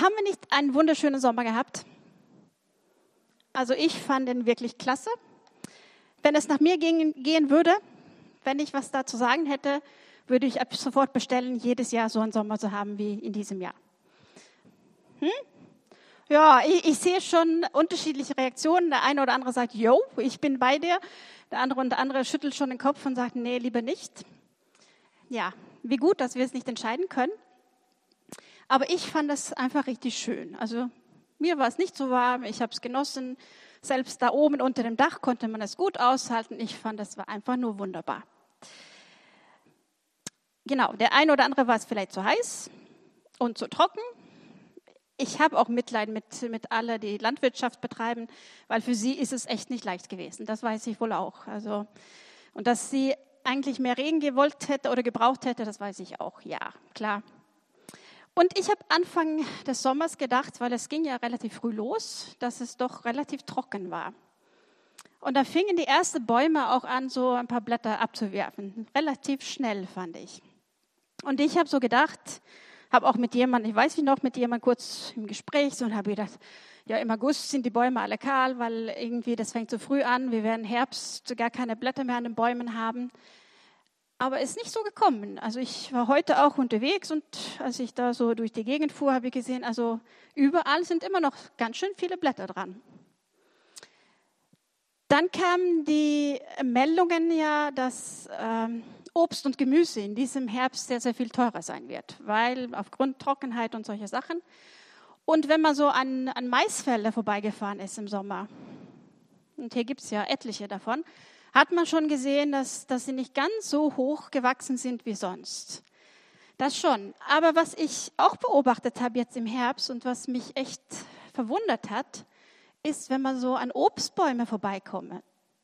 Haben wir nicht einen wunderschönen Sommer gehabt? Also ich fand den wirklich klasse. Wenn es nach mir gehen würde, wenn ich was da zu sagen hätte, würde ich ab sofort bestellen, jedes Jahr so einen Sommer zu haben wie in diesem Jahr. Ja, ich sehe schon unterschiedliche Reaktionen. Der eine oder andere sagt, yo, ich bin bei dir. Der andere schüttelt schon den Kopf und sagt, nee, lieber nicht. Ja, wie gut, dass wir es nicht entscheiden können. Aber ich fand es einfach richtig schön. Also mir war es nicht so warm, ich habe es genossen. Selbst da oben unter dem Dach konnte man es gut aushalten. Ich fand, es war einfach nur wunderbar. Genau, der eine oder andere war es vielleicht zu heiß und zu trocken. Ich habe auch Mitleid mit allen, die Landwirtschaft betreiben, weil für sie ist es echt nicht leicht gewesen. Das weiß ich wohl auch. Also, und dass sie eigentlich mehr Regen gewollt hätte oder gebraucht hätte, das weiß ich auch. Ja, klar. Und ich habe Anfang des Sommers gedacht, weil es ging ja relativ früh los, dass es doch relativ trocken war. Und da fingen die ersten Bäume auch an, so ein paar Blätter abzuwerfen. Relativ schnell, fand ich. Und ich habe so gedacht, habe auch mit jemandem, ich weiß nicht noch, mit jemandem kurz im Gespräch so und habe gedacht, ja, im August sind die Bäume alle kahl, weil irgendwie das fängt so früh an. Wir werden im Herbst gar keine Blätter mehr an den Bäumen haben. Aber es ist nicht so gekommen. Also ich war heute auch unterwegs und als ich da so durch die Gegend fuhr, habe ich gesehen, also überall sind immer noch ganz schön viele Blätter dran. Dann kamen die Meldungen ja, dass Obst und Gemüse in diesem Herbst sehr, sehr viel teurer sein wird, weil aufgrund Trockenheit und solche Sachen. Und wenn man so an Maisfelder vorbeigefahren ist im Sommer, und hier gibt es ja etliche davon, hat man schon gesehen, dass sie nicht ganz so hoch gewachsen sind wie sonst. Das schon. Aber was ich auch beobachtet habe jetzt im Herbst und was mich echt verwundert hat, ist, wenn man so an Obstbäume vorbeikommt.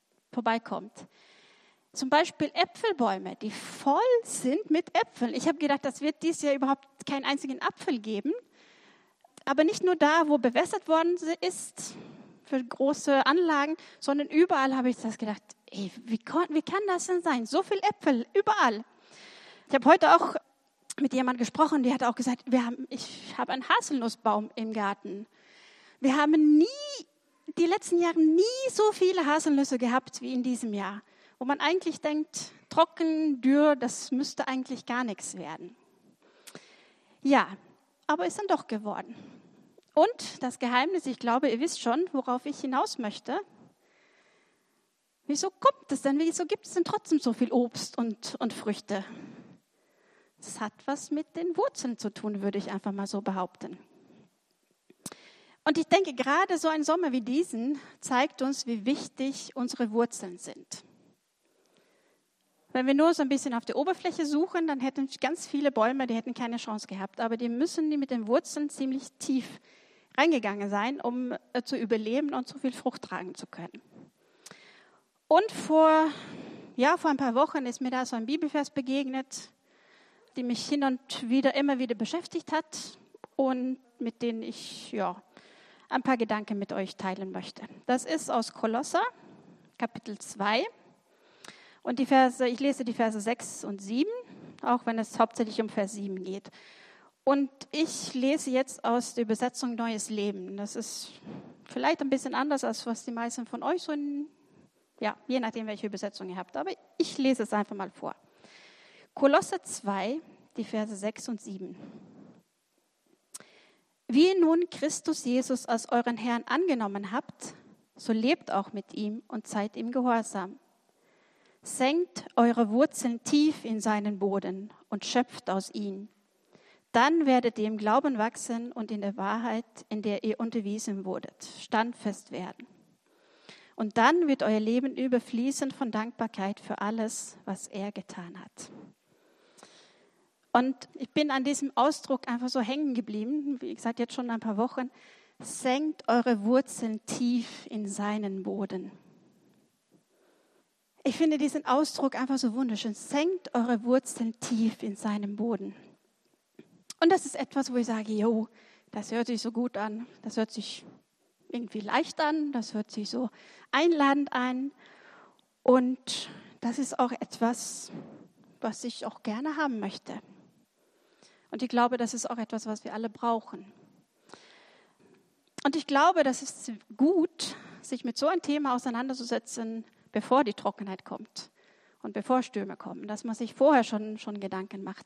Zum Beispiel Äpfelbäume, die voll sind mit Äpfeln. Ich habe gedacht, das wird dieses Jahr überhaupt keinen einzigen Apfel geben. Aber nicht nur da, wo bewässert worden ist, für große Anlagen, sondern überall habe ich das gedacht, ey, wie kann das denn sein? So viel Äpfel, überall. Ich habe heute auch mit jemandem gesprochen, die hat auch gesagt, ich habe einen Haselnussbaum im Garten. Wir haben die letzten Jahre nie so viele Haselnüsse gehabt wie in diesem Jahr. Wo man eigentlich denkt, trocken, dürr, das müsste eigentlich gar nichts werden. Ja, aber ist dann doch geworden. Und das Geheimnis, ich glaube, ihr wisst schon, worauf ich hinaus möchte. Wieso kommt es denn? Wieso gibt es denn trotzdem so viel Obst und Früchte? Das hat was mit den Wurzeln zu tun, würde ich einfach mal so behaupten. Und ich denke, gerade so ein Sommer wie diesen zeigt uns, wie wichtig unsere Wurzeln sind. Wenn wir nur so ein bisschen auf der Oberfläche suchen, dann hätten ganz viele Bäume, die hätten keine Chance gehabt. Aber die müssen mit den Wurzeln ziemlich tief reingegangen sein, um zu überleben und so viel Frucht tragen zu können. Und vor ein paar Wochen ist mir da so ein Bibelvers begegnet, die mich hin und wieder immer wieder beschäftigt hat und mit denen ich ein paar Gedanken mit euch teilen möchte. Das ist aus Kolosser, Kapitel 2. Und ich lese die Verse 6 und 7, auch wenn es hauptsächlich um Vers 7 geht. Und ich lese jetzt aus der Übersetzung Neues Leben. Das ist vielleicht ein bisschen anders, als was die meisten von euch so je nachdem, welche Übersetzung ihr habt. Aber ich lese es einfach mal vor. Kolosser 2, die Verse 6 und 7. Wie ihr nun Christus Jesus als euren Herrn angenommen habt, so lebt auch mit ihm und seid ihm gehorsam. Senkt eure Wurzeln tief in seinen Boden und schöpft aus ihm. Dann werdet ihr im Glauben wachsen und in der Wahrheit, in der ihr unterwiesen wurdet, standfest werden. Und dann wird euer Leben überfließen von Dankbarkeit für alles, was er getan hat. Und ich bin an diesem Ausdruck einfach so hängen geblieben, wie gesagt, jetzt schon ein paar Wochen. Senkt eure Wurzeln tief in seinen Boden. Ich finde diesen Ausdruck einfach so wunderschön. Senkt eure Wurzeln tief in seinem Boden. Und das ist etwas, wo ich sage, das hört sich so gut an. Das hört sich irgendwie leicht an. Das hört sich so einladend an. Und das ist auch etwas, was ich auch gerne haben möchte. Und ich glaube, das ist auch etwas, was wir alle brauchen. Und ich glaube, das ist gut, sich mit so einem Thema auseinanderzusetzen, bevor die Trockenheit kommt und bevor Stürme kommen, dass man sich vorher schon Gedanken macht.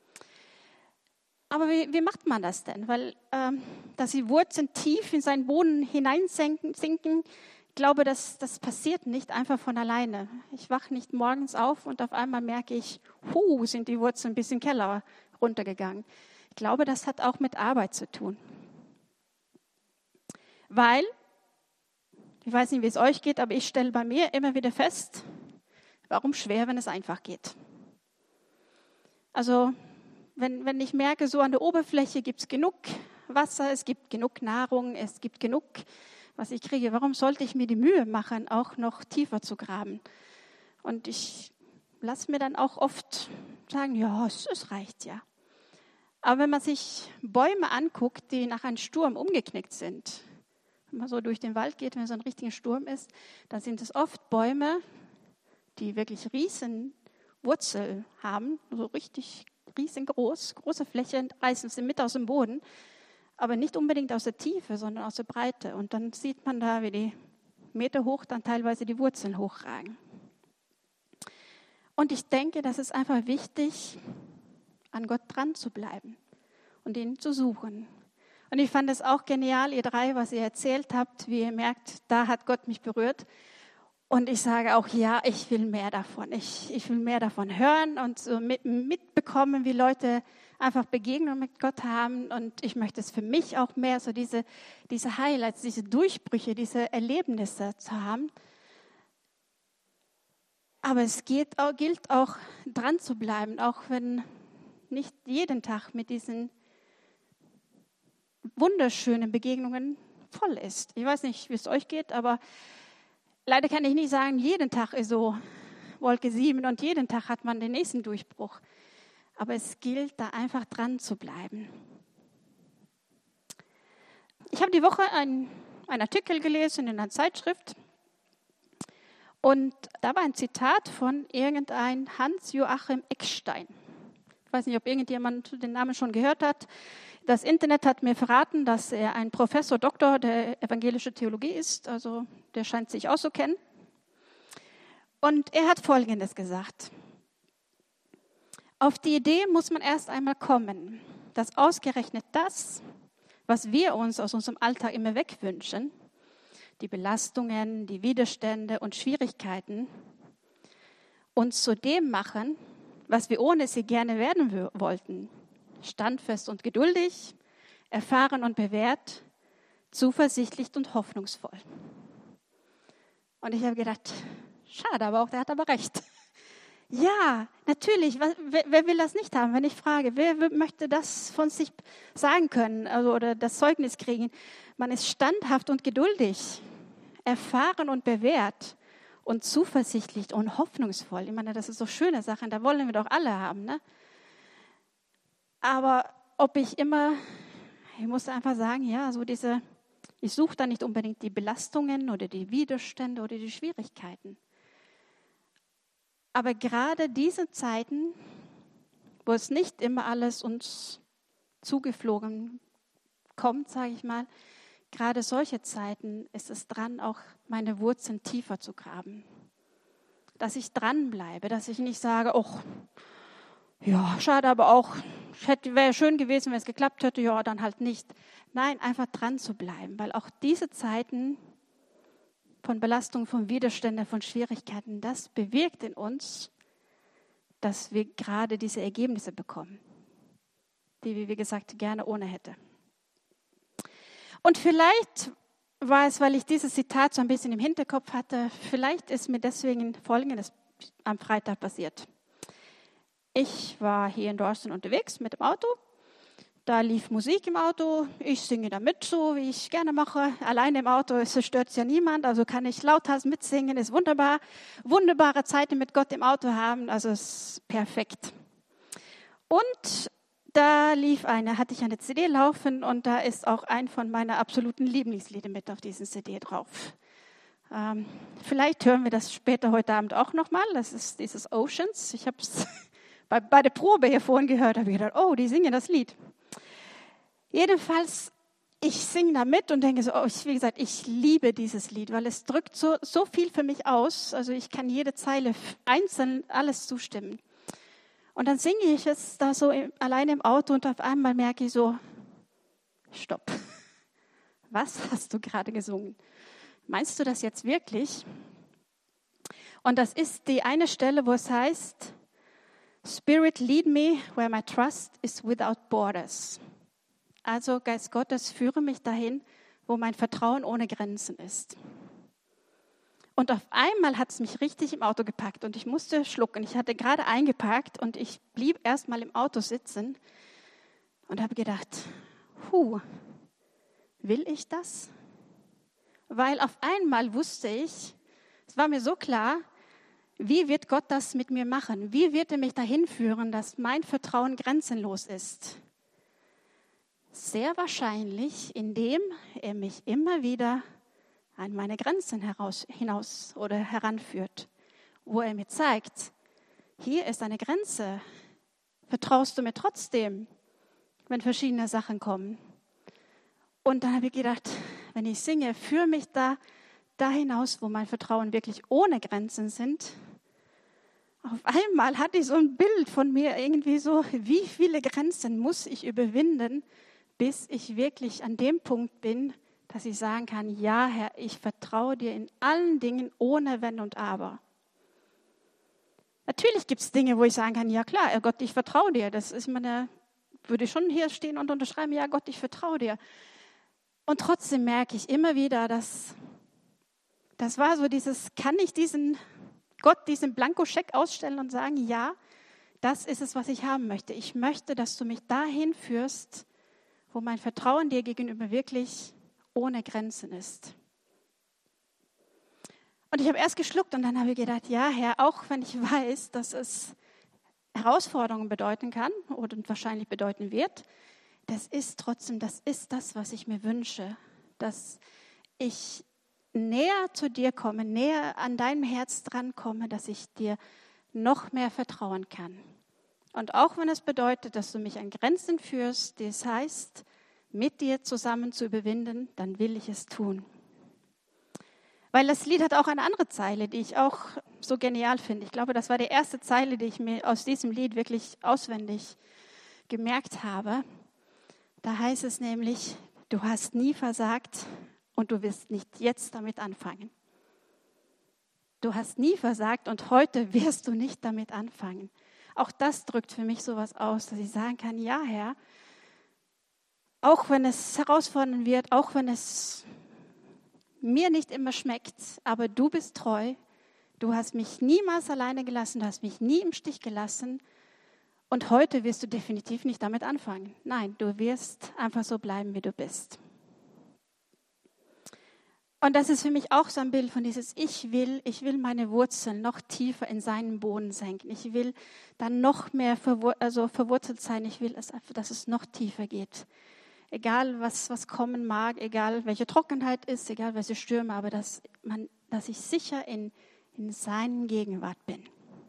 Aber wie macht man das denn? Weil, dass die Wurzeln tief in seinen Boden hineinsinken, ich glaube, das passiert nicht einfach von alleine. Ich wache nicht morgens auf und auf einmal merke ich, sind die Wurzeln bis in den Keller runtergegangen. Ich glaube, das hat auch mit Arbeit zu tun. Weil, ich weiß nicht, wie es euch geht, aber ich stelle bei mir immer wieder fest, warum schwer, wenn es einfach geht. Also, wenn ich merke, so an der Oberfläche gibt es genug Wasser, es gibt genug Nahrung, es gibt genug, was ich kriege, warum sollte ich mir die Mühe machen, auch noch tiefer zu graben? Und ich lasse mir dann auch oft sagen, ja, es reicht ja. Aber wenn man sich Bäume anguckt, die nach einem Sturm umgeknickt sind, wenn man so durch den Wald geht, wenn so ein richtiger Sturm ist, dann sind es oft Bäume, die wirklich riesen Wurzel haben, so richtig riesengroß, große Fläche, reißen sie mit aus dem Boden, aber nicht unbedingt aus der Tiefe, sondern aus der Breite. Und dann sieht man da, wie die Meter hoch dann teilweise die Wurzeln hochragen. Und ich denke, das ist einfach wichtig, an Gott dran zu bleiben und ihn zu suchen. Und ich fand es auch genial, ihr drei, was ihr erzählt habt, wie ihr merkt, da hat Gott mich berührt. Und ich sage auch, ja, ich will mehr davon. Ich will mehr davon hören und so mitbekommen, wie Leute einfach Begegnungen mit Gott haben. Und ich möchte es für mich auch mehr, so diese Highlights, diese Durchbrüche, diese Erlebnisse zu haben. Aber es gilt auch dran zu bleiben, auch wenn nicht jeden Tag mit diesen wunderschönen Begegnungen voll ist. Ich weiß nicht, wie es euch geht, aber leider kann ich nicht sagen, jeden Tag ist so Wolke 7 und jeden Tag hat man den nächsten Durchbruch. Aber es gilt, da einfach dran zu bleiben. Ich habe die Woche einen Artikel gelesen in einer Zeitschrift und da war ein Zitat von irgendein Hans-Joachim Eckstein. Ich weiß nicht, ob irgendjemand den Namen schon gehört hat. Das Internet hat mir verraten, dass er ein Professor, Doktor der evangelischen Theologie ist. Also der scheint sich auszukennen. Und er hat Folgendes gesagt. Auf die Idee muss man erst einmal kommen, dass ausgerechnet das, was wir uns aus unserem Alltag immer wegwünschen, die Belastungen, die Widerstände und Schwierigkeiten, uns zu dem machen, was wir ohne sie gerne werden wollten. Standfest und geduldig, erfahren und bewährt, zuversichtlich und hoffnungsvoll. Und ich habe gedacht, schade, aber auch der hat aber recht. Ja, natürlich, wer will das nicht haben? Wenn ich frage, wer möchte das von sich sagen können oder das Zeugnis kriegen? Man ist standhaft und geduldig, erfahren und bewährt und zuversichtlich und hoffnungsvoll. Ich meine, das sind so schöne Sachen, da wollen wir doch alle haben, ne? Aber ich muss einfach sagen, ja, ich suche da nicht unbedingt die Belastungen oder die Widerstände oder die Schwierigkeiten. Aber gerade diese Zeiten, wo es nicht immer alles uns zugeflogen kommt, sage ich mal, gerade solche Zeiten ist es dran, auch meine Wurzeln tiefer zu graben. Dass ich dranbleibe, dass ich nicht sage, ja, schade, aber auch, wäre schön gewesen, wenn es geklappt hätte, ja, dann halt nicht. Nein, einfach dran zu bleiben, weil auch diese Zeiten von Belastung, von Widerständen, von Schwierigkeiten, das bewirkt in uns, dass wir gerade diese Ergebnisse bekommen, die wir, wie gesagt, gerne ohne hätte. Und vielleicht war es, weil ich dieses Zitat so ein bisschen im Hinterkopf hatte, vielleicht ist mir deswegen Folgendes am Freitag passiert. Ich war hier in Dorsten unterwegs mit dem Auto. Da lief Musik im Auto. Ich singe da mit, so wie ich gerne mache. Alleine im Auto stört es ja niemand, also kann ich lauthals mitsingen. Ist wunderbar. Wunderbare Zeiten mit Gott im Auto haben, also ist perfekt. Und da hatte ich eine CD laufen und da ist auch ein von meiner absoluten Lieblingslieder mit auf diesen CD drauf. Vielleicht hören wir das später heute Abend auch nochmal. Das ist dieses Oceans. Ich habe es bei der Probe hier vorhin gehört, habe ich gedacht, die singen das Lied. Jedenfalls, ich singe da mit und denke so, wie gesagt, ich liebe dieses Lied, weil es drückt so viel für mich aus. Also ich kann jede Zeile einzeln alles zustimmen. Und dann singe ich es da so alleine im Auto und auf einmal merke ich so, stopp, was hast du gerade gesungen? Meinst du das jetzt wirklich? Und das ist die eine Stelle, wo es heißt, Spirit, lead me where my trust is without borders. Also Geist Gottes, führe mich dahin, wo mein Vertrauen ohne Grenzen ist. Und auf einmal hat es mich richtig im Auto gepackt und ich musste schlucken. Ich hatte gerade eingeparkt und ich blieb erst mal im Auto sitzen und habe gedacht, will ich das? Weil auf einmal wusste ich, es war mir so klar, wie wird Gott das mit mir machen? Wie wird er mich dahin führen, dass mein Vertrauen grenzenlos ist? Sehr wahrscheinlich, indem er mich immer wieder an meine Grenzen hinaus oder heranführt, wo er mir zeigt, hier ist eine Grenze. Vertraust du mir trotzdem, wenn verschiedene Sachen kommen? Und dann habe ich gedacht, wenn ich singe, führe mich da hinaus, wo mein Vertrauen wirklich ohne Grenzen sind. Auf einmal hatte ich so ein Bild von mir irgendwie so, wie viele Grenzen muss ich überwinden, bis ich wirklich an dem Punkt bin, dass ich sagen kann, ja Herr, ich vertraue dir in allen Dingen ohne Wenn und Aber. Natürlich gibt es Dinge, wo ich sagen kann, ja klar, Gott, ich vertraue dir. Das ist würde ich schon hier stehen und unterschreiben, ja Gott, ich vertraue dir. Und trotzdem merke ich immer wieder, dass das war so kann ich diesen Blankoscheck ausstellen und sagen, ja, das ist es, was ich haben möchte. Ich möchte, dass du mich dahin führst, wo mein Vertrauen dir gegenüber wirklich ohne Grenzen ist. Und ich habe erst geschluckt und dann habe ich gedacht, ja Herr, auch wenn ich weiß, dass es Herausforderungen bedeuten kann oder wahrscheinlich bedeuten wird, das ist das, was ich mir wünsche, dass ich näher zu dir komme, näher an deinem Herz dran komme, dass ich dir noch mehr vertrauen kann. Und auch wenn es bedeutet, dass du mich an Grenzen führst, das heißt, mit dir zusammen zu überwinden, dann will ich es tun. Weil das Lied hat auch eine andere Zeile, die ich auch so genial finde. Ich glaube, das war die erste Zeile, die ich mir aus diesem Lied wirklich auswendig gemerkt habe. Da heißt es nämlich, du hast nie versagt und du wirst nicht jetzt damit anfangen. Du hast nie versagt und heute wirst du nicht damit anfangen. Auch das drückt für mich sowas aus, dass ich sagen kann, ja Herr, auch wenn es herausfordernd wird, auch wenn es mir nicht immer schmeckt, aber du bist treu, du hast mich niemals alleine gelassen, du hast mich nie im Stich gelassen und heute wirst du definitiv nicht damit anfangen. Nein, du wirst einfach so bleiben, wie du bist. Und das ist für mich auch so ein Bild von dieses ich will meine Wurzeln noch tiefer in seinen Boden senken. Ich will dann noch mehr verwurzelt sein. Ich will dass es noch tiefer geht. Egal was kommen mag, egal welche Trockenheit ist, egal welche Stürme, aber dass ich sicher in seinen Gegenwart bin.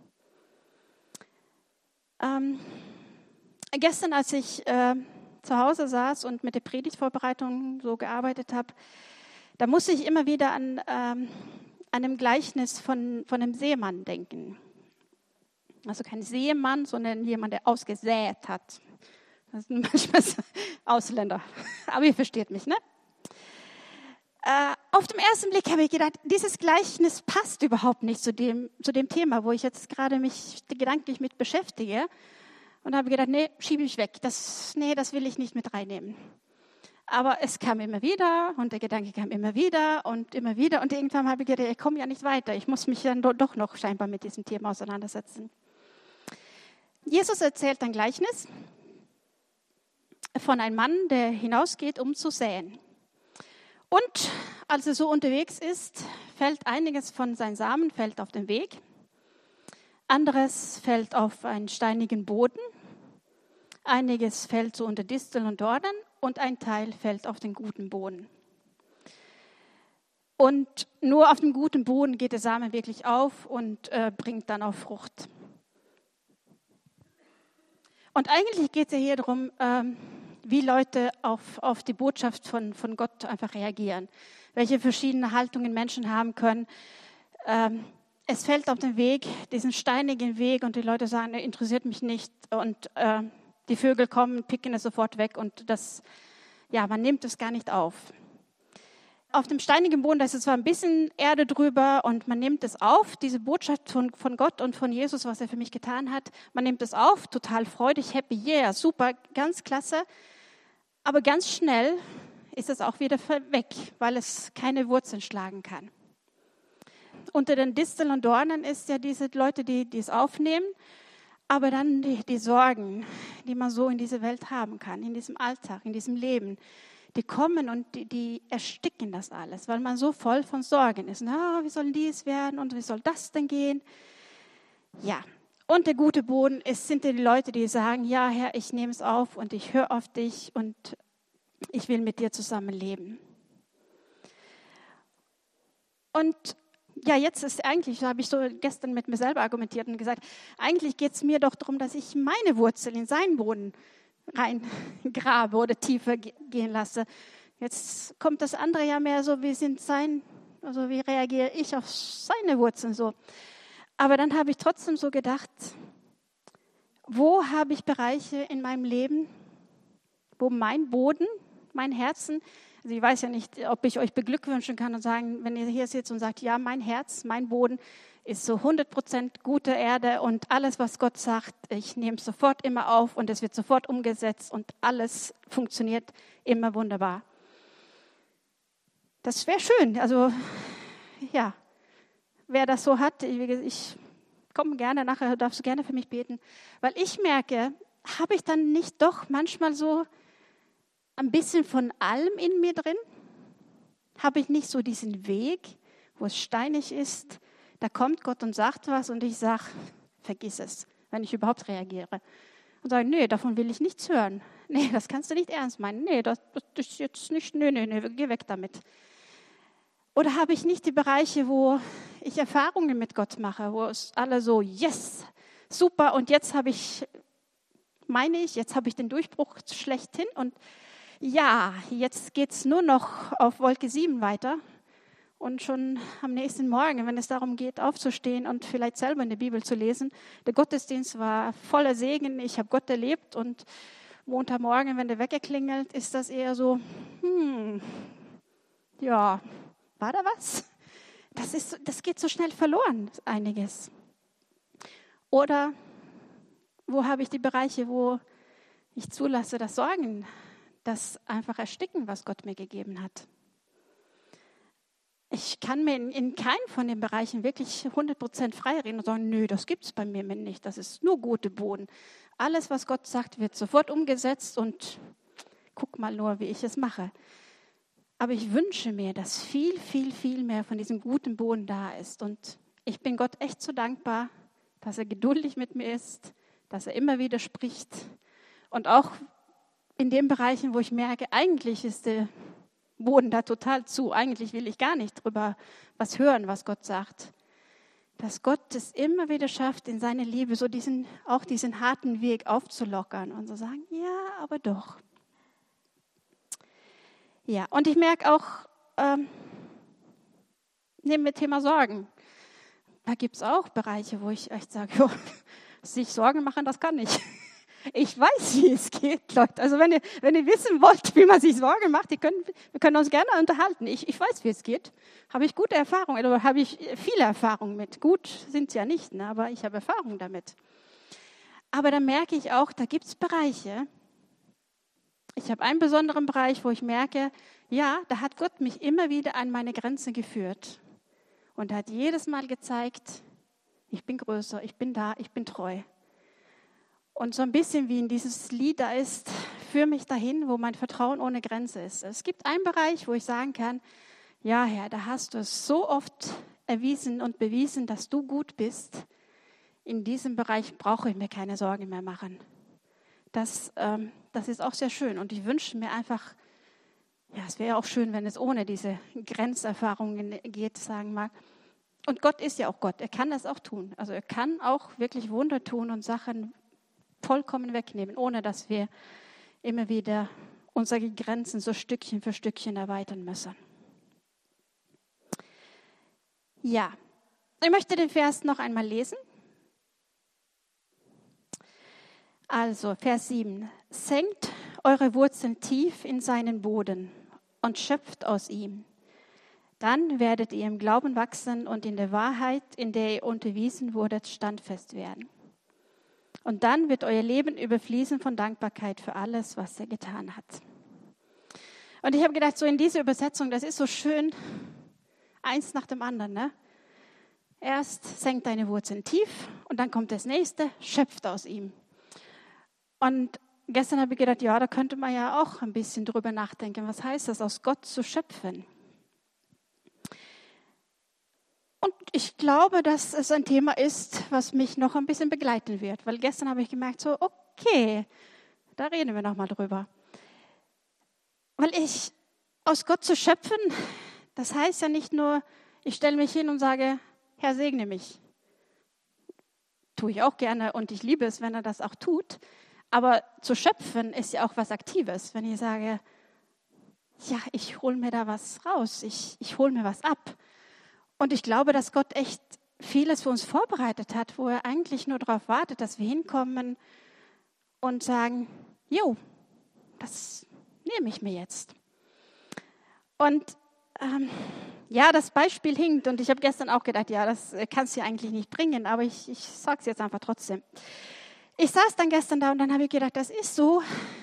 Gestern, als ich zu Hause saß und mit der Predigtvorbereitung so gearbeitet habe, da musste ich immer wieder an einem Gleichnis von einem Seemann denken. Also kein Seemann, sondern jemand, der ausgesät hat. Das sind manchmal Ausländer, aber ihr versteht mich, ne? Auf den ersten Blick habe ich gedacht, dieses Gleichnis passt überhaupt nicht zu dem Thema, wo ich jetzt gerade mich gedanklich mit beschäftige. Und habe gedacht, nee, schiebe ich weg. Das will ich nicht mit reinnehmen. Aber es kam immer wieder und der Gedanke kam immer wieder. Und irgendwann habe ich gedacht, ich komme ja nicht weiter. Ich muss mich dann doch noch scheinbar mit diesem Thema auseinandersetzen. Jesus erzählt ein Gleichnis von einem Mann, der hinausgeht, um zu säen. Und als er so unterwegs ist, fällt einiges von seinen Samen fällt auf den Weg. Anderes fällt auf einen steinigen Boden. Einiges fällt so unter Disteln und Dornen. Und ein Teil fällt auf den guten Boden. Und nur auf dem guten Boden geht der Samen wirklich auf und bringt dann auch Frucht. Und eigentlich geht es ja hier darum, wie Leute auf die Botschaft von Gott einfach reagieren, welche verschiedene Haltungen Menschen haben können. Es fällt auf den Weg, diesen steinigen Weg, und die Leute sagen, interessiert mich nicht, und die Vögel kommen, picken es sofort weg, und man nimmt es gar nicht auf. Auf dem steinigen Boden, da ist zwar ein bisschen Erde drüber und man nimmt es auf, diese Botschaft von Gott und von Jesus, was er für mich getan hat. Man nimmt es auf, total freudig, happy, yeah, super, ganz klasse. Aber ganz schnell ist es auch wieder weg, weil es keine Wurzeln schlagen kann. Unter den Disteln und Dornen ist ja diese Leute, die es aufnehmen, aber dann die Sorgen, die man so in dieser Welt haben kann, in diesem Alltag, in diesem Leben, die kommen und die ersticken das alles, weil man so voll von Sorgen ist. Wie soll dies werden und wie soll das denn gehen? Ja, und der gute Boden sind die Leute, die sagen, ja Herr, ich nehme es auf und ich höre auf dich und ich will mit dir zusammen leben. Und ja, jetzt ist eigentlich, da habe ich so gestern mit mir selber argumentiert und gesagt, eigentlich geht es mir doch darum, dass ich meine Wurzel in seinen Boden reingrabe oder tiefer gehen lasse. Jetzt kommt das andere ja mehr so, wie reagiere ich auf seine Wurzeln so. Aber dann habe ich trotzdem so gedacht, wo habe ich Bereiche in meinem Leben, wo mein Boden, mein Herzen, also ich weiß ja nicht, ob ich euch beglückwünschen kann und sagen, wenn ihr hier sitzt und sagt, ja, mein Herz, mein Boden ist so 100% gute Erde und alles, was Gott sagt, ich nehme es sofort immer auf und es wird sofort umgesetzt und alles funktioniert immer wunderbar. Das wäre schön. Also ja, wer das so hat, ich komme gerne nachher, darfst du gerne für mich beten, weil ich merke, habe ich dann nicht doch manchmal so ein bisschen von allem in mir drin? Habe ich nicht so diesen Weg, wo es steinig ist? Da kommt Gott und sagt was und ich sage, vergiss es, wenn ich überhaupt reagiere. Und sage, nee, davon will ich nichts hören. Nee, das kannst du nicht ernst meinen. Nee, das ist jetzt nicht, nee, geh weg damit. Oder habe ich nicht die Bereiche, wo ich Erfahrungen mit Gott mache, wo es alle so, yes, super, und jetzt habe ich den Durchbruch schlechthin und ja, jetzt geht es nur noch auf Wolke 7 weiter. Und schon am nächsten Morgen, wenn es darum geht, aufzustehen und vielleicht selber in der Bibel zu lesen, der Gottesdienst war voller Segen, ich habe Gott erlebt und Montagmorgen, wenn der Wecker klingelt, ist das eher so, ja, war da was? Das geht so schnell verloren, einiges. Oder wo habe ich die Bereiche, wo ich zulasse, dass Sorgen das einfach ersticken, was Gott mir gegeben hat? Ich kann mir in keinem von den Bereichen wirklich 100% frei reden und sagen, nö, das gibt es bei mir nicht. Das ist nur guter Boden. Alles, was Gott sagt, wird sofort umgesetzt und guck mal nur, wie ich es mache. Aber ich wünsche mir, dass viel, viel, viel mehr von diesem guten Boden da ist. Und ich bin Gott echt so dankbar, dass er geduldig mit mir ist, dass er immer wieder spricht. Und auch in den Bereichen, wo ich merke, eigentlich ist der Boden da total zu. Eigentlich will ich gar nicht drüber was hören, was Gott sagt. Dass Gott es immer wieder schafft, in seiner Liebe so diesen harten Weg aufzulockern und so sagen, ja, aber doch. Ja, und ich merke auch, nehmen wir Thema Sorgen. Da gibt es auch Bereiche, wo ich echt sage, sich Sorgen machen, das kann ich. Ich weiß, wie es geht, Leute. Also wenn ihr wissen wollt, wie man sich Sorgen macht, wir können uns gerne unterhalten. Ich weiß, wie es geht. Habe ich gute Erfahrungen oder habe ich viele Erfahrungen mit. Gut sind es ja nicht, ne? Aber ich habe Erfahrungen damit. Aber da merke ich auch, da gibt es Bereiche. Ich habe einen besonderen Bereich, wo ich merke, ja, da hat Gott mich immer wieder an meine Grenze geführt. Und er hat jedes Mal gezeigt, ich bin größer, ich bin da, ich bin treu. Und so ein bisschen wie in dieses Lied da ist, führ mich dahin, wo mein Vertrauen ohne Grenze ist. Es gibt einen Bereich, wo ich sagen kann, ja Herr, da hast du es so oft erwiesen und bewiesen, dass du gut bist. In diesem Bereich brauche ich mir keine Sorgen mehr machen. Das ist auch sehr schön. Und ich wünsche mir einfach, ja, es wäre auch schön, wenn es ohne diese Grenzerfahrungen geht, sagen mag. Und Gott ist ja auch Gott, er kann das auch tun. Also er kann auch wirklich Wunder tun und Sachen vollkommen wegnehmen, ohne dass wir immer wieder unsere Grenzen so Stückchen für Stückchen erweitern müssen. Ja, ich möchte den Vers noch einmal lesen. Also, Vers 7. Senkt eure Wurzeln tief in seinen Boden und schöpft aus ihm. Dann werdet ihr im Glauben wachsen und in der Wahrheit, in der ihr unterwiesen wurdet, standfest werden. Und dann wird euer Leben überfließen von Dankbarkeit für alles, was er getan hat. Und ich habe gedacht, so in dieser Übersetzung, das ist so schön, eins nach dem anderen, ne? Erst senkt deine Wurzeln tief und dann kommt das nächste, schöpft aus ihm. Und gestern habe ich gedacht, ja, da könnte man ja auch ein bisschen drüber nachdenken. Was heißt das, aus Gott zu schöpfen? Und ich glaube, dass es ein Thema ist, was mich noch ein bisschen begleiten wird. Weil gestern habe ich gemerkt, so, okay, da reden wir nochmal drüber. Weil aus Gott zu schöpfen, das heißt ja nicht nur, ich stelle mich hin und sage, Herr, segne mich. Tue ich auch gerne und ich liebe es, wenn er das auch tut. Aber zu schöpfen ist ja auch was Aktives. Wenn ich sage, ja, ich hole mir da was raus, ich hole mir was ab. Und ich glaube, dass Gott echt vieles für uns vorbereitet hat, wo er eigentlich nur darauf wartet, dass wir hinkommen und sagen, jo, das nehme ich mir jetzt. Und ja, das Beispiel hinkt und ich habe gestern auch gedacht, ja, das kannst du ja eigentlich nicht bringen, aber ich sage es jetzt einfach trotzdem. Ich saß dann gestern da und dann habe ich gedacht, das ist so,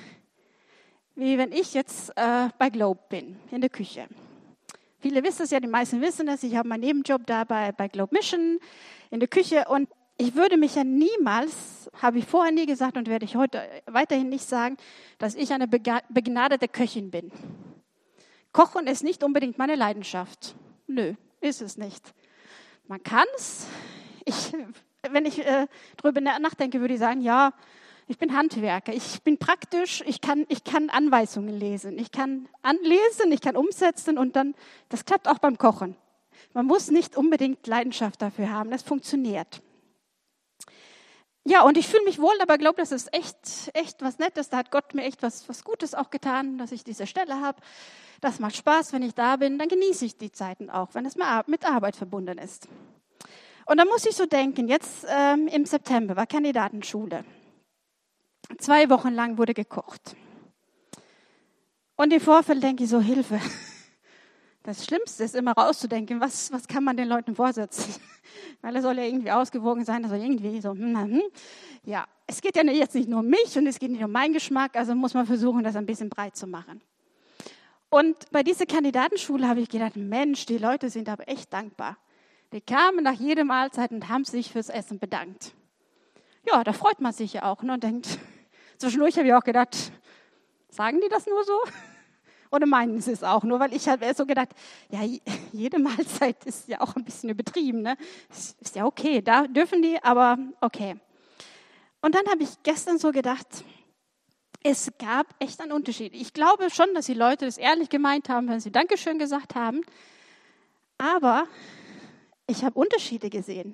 wie wenn ich jetzt bei Globe bin, in der Küche. Viele wissen es ja, die meisten wissen es, ich habe meinen Nebenjob da bei Globe Mission in der Küche und ich würde mich ja niemals, habe ich vorher nie gesagt und werde ich heute weiterhin nicht sagen, dass ich eine begnadete Köchin bin. Kochen ist nicht unbedingt meine Leidenschaft. Nö, ist es nicht. Man kann es. Wenn ich darüber nachdenke, würde ich sagen, ja, ich bin Handwerker. Ich bin praktisch. Ich kann Anweisungen lesen. Ich kann anlesen, ich kann umsetzen und dann, das klappt auch beim Kochen. Man muss nicht unbedingt Leidenschaft dafür haben. Das funktioniert. Ja, und ich fühle mich wohl, aber glaube, das ist echt was Nettes. Da hat Gott mir echt was Gutes auch getan, dass ich diese Stelle habe. Das macht Spaß, wenn ich da bin. Dann genieße ich die Zeiten auch, wenn es mit Arbeit verbunden ist. Und dann muss ich so denken, jetzt im September war Kandidatenschule. 2 Wochen lang wurde gekocht. Und im Vorfeld denke ich so, Hilfe. Das Schlimmste ist immer rauszudenken, was kann man den Leuten vorsetzen? Weil es soll ja irgendwie ausgewogen sein, also irgendwie so, ja, es geht ja jetzt nicht nur um mich und es geht nicht um meinen Geschmack, also muss man versuchen, das ein bisschen breit zu machen. Und bei dieser Kandidatenschule habe ich gedacht, Mensch, die Leute sind aber echt dankbar. Die kamen nach jeder Mahlzeit und haben sich fürs Essen bedankt. Ja, da freut man sich ja auch, ne, und denkt, zwischendurch habe ich auch gedacht, sagen die das nur so? Oder meinen sie es auch nur? Weil ich habe so gedacht, ja, jede Mahlzeit ist ja auch ein bisschen übertrieben, ne? Ist ja okay, da dürfen die, aber okay. Und dann habe ich gestern so gedacht, es gab echt einen Unterschied. Ich glaube schon, dass die Leute das ehrlich gemeint haben, wenn sie Dankeschön gesagt haben. Aber ich habe Unterschiede gesehen.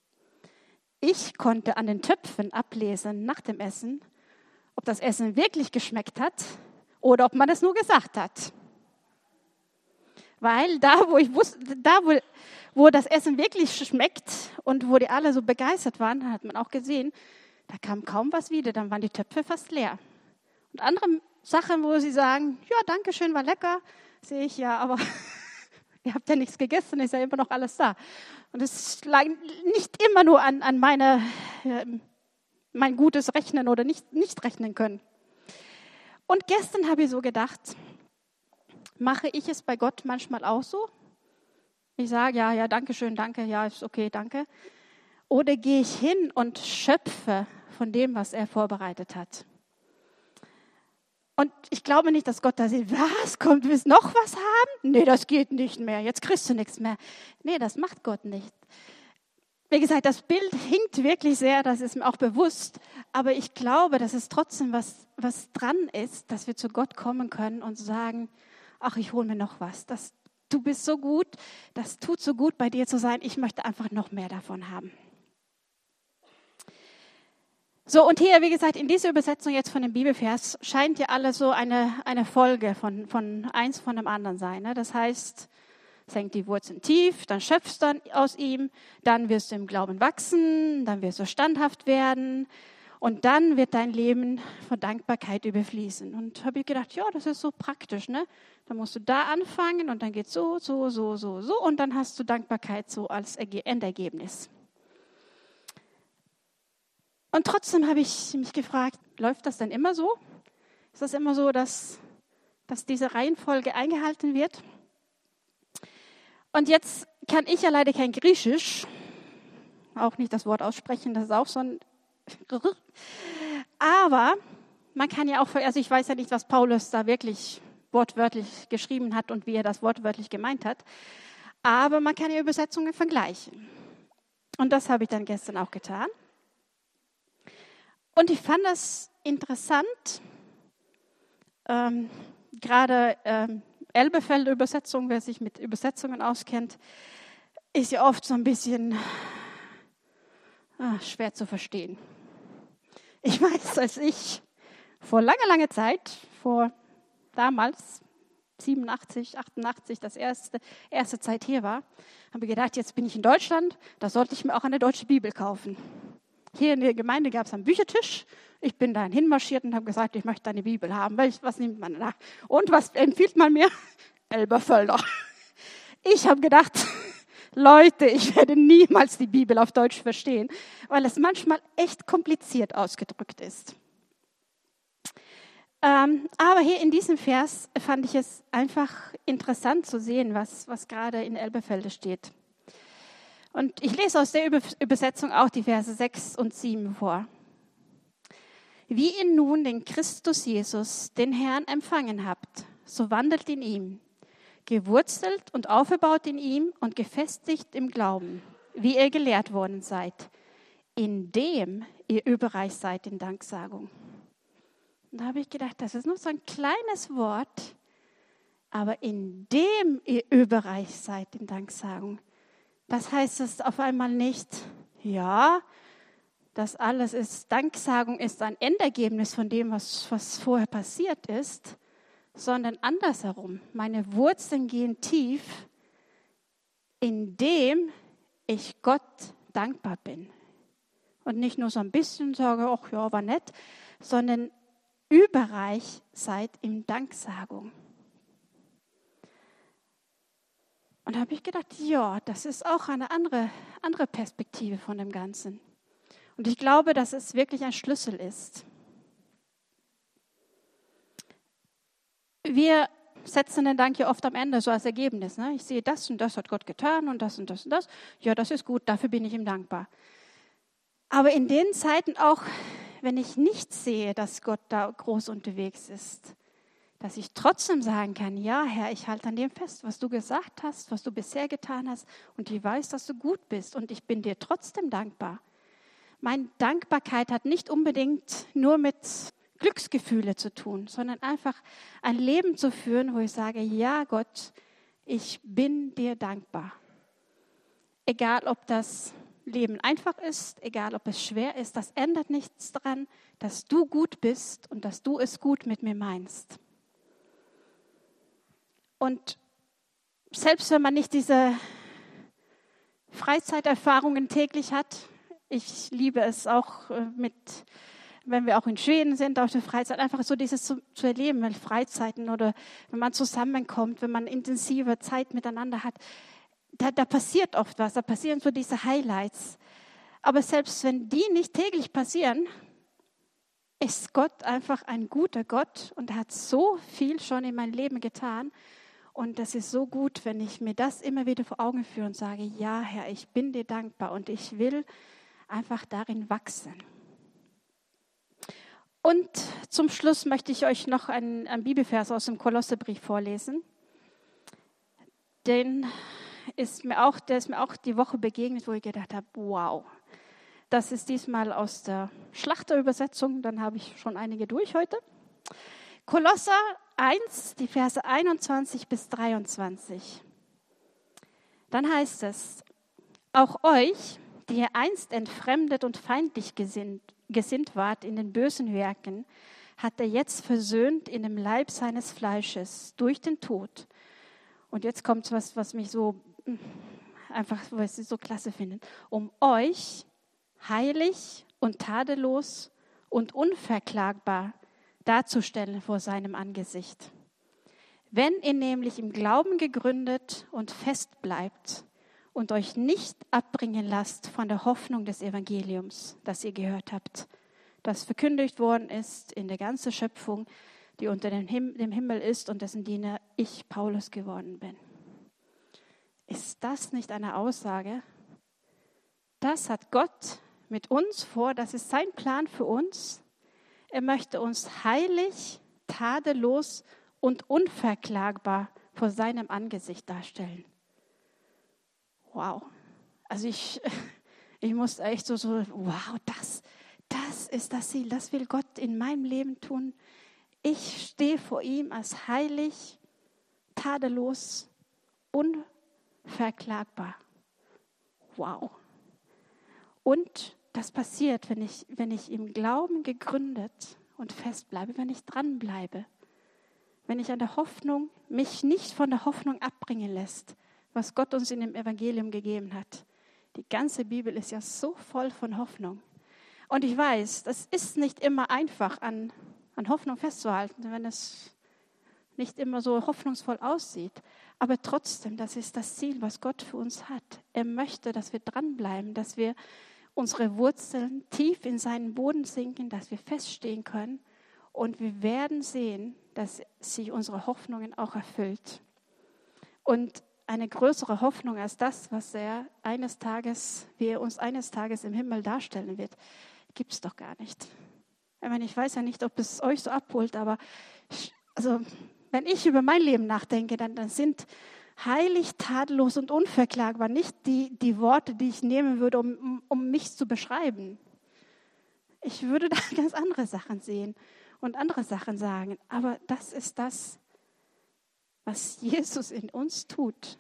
Ich konnte an den Töpfen ablesen nach dem Essen, ob das Essen wirklich geschmeckt hat oder ob man es nur gesagt hat. Weil da, wo ich wusste, wo das Essen wirklich schmeckt und wo die alle so begeistert waren, hat man auch gesehen, da kam kaum was wieder, dann waren die Töpfe fast leer. Und andere Sachen, wo sie sagen, ja, danke schön, war lecker, sehe ich ja, aber ihr habt ja nichts gegessen, ist ja immer noch alles da. Und es lag nicht immer nur an mein gutes Rechnen oder nicht rechnen können. Und gestern habe ich so gedacht, mache ich es bei Gott manchmal auch so? Ich sage, ja, danke schön, danke, ja, ist okay, danke. Oder gehe ich hin und schöpfe von dem, was er vorbereitet hat? Und ich glaube nicht, dass Gott da sieht, was, kommt, willst du noch was haben? Nee, das geht nicht mehr, jetzt kriegst du nichts mehr. Nee, das macht Gott nicht. Wie gesagt, das Bild hinkt wirklich sehr, das ist mir auch bewusst. Aber ich glaube, dass es trotzdem was dran ist, dass wir zu Gott kommen können und sagen, ach, ich hole mir noch was. Du bist so gut, das tut so gut, bei dir zu sein. Ich möchte einfach noch mehr davon haben. So, und hier, wie gesagt, in dieser Übersetzung jetzt von dem Bibelvers scheint ja alles so eine Folge von eins von dem anderen sein. Ne? Das heißt, senkt die Wurzeln tief, dann schöpfst du dann aus ihm, dann wirst du im Glauben wachsen, dann wirst du standhaft werden und dann wird dein Leben von Dankbarkeit überfließen. Und habe ich gedacht, ja, das ist so praktisch, ne? Dann musst du da anfangen und dann geht so und dann hast du Dankbarkeit so als Endergebnis. Und trotzdem habe ich mich gefragt, läuft das denn immer so? Ist das immer so, dass diese Reihenfolge eingehalten wird? Und jetzt kann ich ja leider kein Griechisch, auch nicht das Wort aussprechen, das ist auch so ein... Aber man kann ja auch, also ich weiß ja nicht, was Paulus da wirklich wortwörtlich geschrieben hat und wie er das wortwörtlich gemeint hat, aber man kann ja Übersetzungen vergleichen. Und das habe ich dann gestern auch getan. Und ich fand das interessant, gerade Elberfelder Übersetzung, wer sich mit Übersetzungen auskennt, ist ja oft so ein bisschen schwer zu verstehen. Ich weiß, als ich vor langer Zeit, vor damals 87, 88, das erste Zeit hier war, habe ich gedacht, jetzt bin ich in Deutschland, da sollte ich mir auch eine deutsche Bibel kaufen. Hier in der Gemeinde gab es einen Büchertisch. Ich bin da hinmarschiert und habe gesagt, ich möchte eine Bibel haben. Was nimmt man da? Und was empfiehlt man mir? Elberfelder. Ich habe gedacht, Leute, ich werde niemals die Bibel auf Deutsch verstehen, weil es manchmal echt kompliziert ausgedrückt ist. Aber hier in diesem Vers fand ich es einfach interessant zu sehen, was gerade in Elberfelder steht. Und ich lese aus der Übersetzung auch die Verse 6 und 7 vor. Wie ihr nun den Christus Jesus, den Herrn, empfangen habt, so wandelt in ihm, gewurzelt und aufgebaut in ihm und gefestigt im Glauben, wie ihr gelehrt worden seid, indem ihr überreich seid in Danksagung. Und da habe ich gedacht, das ist nur so ein kleines Wort, aber indem ihr überreich seid in Danksagung. Das heißt es auf einmal nicht, ja, das alles ist, Danksagung ist ein Endergebnis von dem, was vorher passiert ist, sondern andersherum. Meine Wurzeln gehen tief, indem ich Gott dankbar bin. Und nicht nur so ein bisschen sage, ach ja, war nett, sondern überreich seid in Danksagung. Und da habe ich gedacht, ja, das ist auch eine andere Perspektive von dem Ganzen. Und ich glaube, dass es wirklich ein Schlüssel ist. Wir setzen den Dank ja oft am Ende so als Ergebnis. Ne? Ich sehe, das und das hat Gott getan und das und das und das. Ja, das ist gut, dafür bin ich ihm dankbar. Aber in den Zeiten auch, wenn ich nicht sehe, dass Gott da groß unterwegs ist, dass ich trotzdem sagen kann, ja Herr, ich halte an dem fest, was du gesagt hast, was du bisher getan hast und ich weiß, dass du gut bist und ich bin dir trotzdem dankbar. Meine Dankbarkeit hat nicht unbedingt nur mit Glücksgefühle zu tun, sondern einfach ein Leben zu führen, wo ich sage, ja Gott, ich bin dir dankbar. Egal, ob das Leben einfach ist, egal, ob es schwer ist, das ändert nichts daran, dass du gut bist und dass du es gut mit mir meinst. Und selbst wenn man nicht diese Freizeiterfahrungen täglich hat, ich liebe es auch wenn wir auch in Schweden sind, auf der Freizeit, einfach so dieses zu erleben, mit Freizeiten oder wenn man zusammenkommt, wenn man intensive Zeit miteinander hat, da passiert oft was, da passieren so diese Highlights. Aber selbst wenn die nicht täglich passieren, ist Gott einfach ein guter Gott und er hat so viel schon in mein Leben getan. Und das ist so gut, wenn ich mir das immer wieder vor Augen führe und sage, ja Herr, ich bin dir dankbar und ich will einfach darin wachsen. Und zum Schluss möchte ich euch noch einen Bibelvers aus dem Kolosserbrief vorlesen. Der ist mir auch die Woche begegnet, wo ich gedacht habe, wow, das ist diesmal aus der Schlachterübersetzung, dann habe ich schon einige durch heute. Kolosser 1, die Verse 21 bis 23. Dann heißt es, auch euch, die ihr einst entfremdet und feindlich gesinnt gesinnt wart in den bösen Werken, hat er jetzt versöhnt in dem Leib seines Fleisches durch den Tod. Und jetzt kommt was mich so einfach, was ich so klasse finde, um euch heilig und tadellos und unverklagbar darzustellen vor seinem Angesicht. Wenn ihr nämlich im Glauben gegründet und fest bleibt und euch nicht abbringen lasst von der Hoffnung des Evangeliums, das ihr gehört habt, das verkündigt worden ist in der ganzen Schöpfung, die unter dem Himmel ist und dessen Diener ich, Paulus, geworden bin. Ist das nicht eine Aussage? Das hat Gott mit uns vor, das ist sein Plan für uns. Er möchte uns heilig, tadellos und unverklagbar vor seinem Angesicht darstellen. Wow. Also ich muss echt so wow, das ist das Ziel, das will Gott in meinem Leben tun. Ich stehe vor ihm als heilig, tadellos, unverklagbar. Wow. Und das passiert, wenn ich im Glauben gegründet und fest bleibe, wenn ich dranbleibe, wenn ich an der Hoffnung, mich nicht von der Hoffnung abbringen lässt, was Gott uns in dem Evangelium gegeben hat. Die ganze Bibel ist ja so voll von Hoffnung. Und ich weiß, das ist nicht immer einfach, an Hoffnung festzuhalten, wenn es nicht immer so hoffnungsvoll aussieht. Aber trotzdem, das ist das Ziel, was Gott für uns hat. Er möchte, dass wir dranbleiben, dass wir unsere Wurzeln tief in seinen Boden sinken, dass wir feststehen können. Und wir werden sehen, dass sich unsere Hoffnungen auch erfüllt. Und eine größere Hoffnung als das, was wie er uns eines Tages im Himmel darstellen wird, gibt es doch gar nicht. Ich weiß ja nicht, ob es euch so abholt, aber wenn ich über mein Leben nachdenke, dann sind heilig, tadellos und unverklagbar nicht die Worte, die ich nehmen würde, um mich zu beschreiben. Ich würde da ganz andere Sachen sehen und andere Sachen sagen. Aber das ist das, was Jesus in uns tut.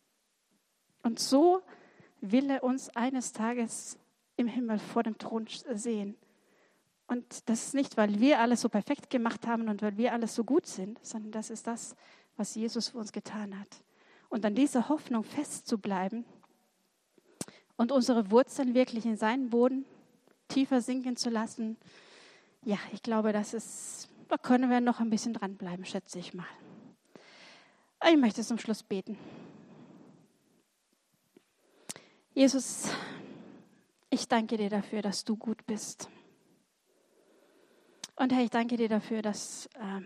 Und so will er uns eines Tages im Himmel vor dem Thron sehen. Und das ist nicht, weil wir alles so perfekt gemacht haben und weil wir alles so gut sind, sondern das ist das, was Jesus für uns getan hat. Und an dieser Hoffnung festzubleiben und unsere Wurzeln wirklich in seinen Boden tiefer sinken zu lassen, ja, ich glaube, da können wir noch ein bisschen dranbleiben, schätze ich mal. Ich möchte zum Schluss beten. Jesus, ich danke dir dafür, dass du gut bist. Und Herr, ich danke dir dafür, dass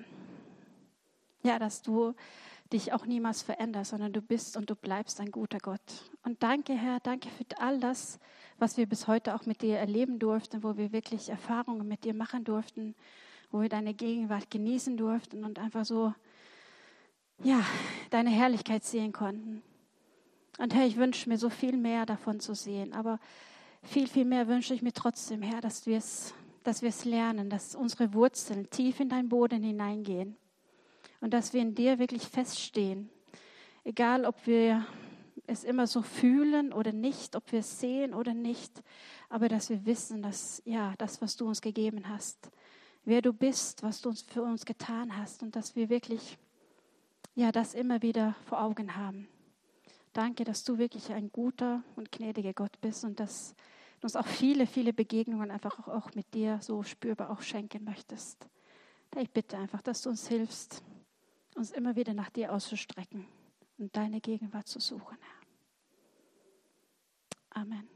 du dich auch niemals veränderst, sondern du bist und du bleibst ein guter Gott. Und danke, Herr, danke für all das, was wir bis heute auch mit dir erleben durften, wo wir wirklich Erfahrungen mit dir machen durften, wo wir deine Gegenwart genießen durften und einfach so, ja, deine Herrlichkeit sehen konnten. Und Herr, ich wünsche mir so viel mehr davon zu sehen, aber viel, viel mehr wünsche ich mir trotzdem, Herr, dass wir es lernen, dass unsere Wurzeln tief in deinen Boden hineingehen und dass wir in dir wirklich feststehen. Egal, ob wir es immer so fühlen oder nicht, ob wir es sehen oder nicht, aber dass wir wissen, dass das, was du uns gegeben hast, wer du bist, was du für uns getan hast und dass wir wirklich das immer wieder vor Augen haben. Danke, dass du wirklich ein guter und gnädiger Gott bist und dass du uns auch viele, viele Begegnungen einfach auch mit dir so spürbar auch schenken möchtest. Ich bitte einfach, dass du uns hilfst, uns immer wieder nach dir auszustrecken und deine Gegenwart zu suchen, Herr. Amen.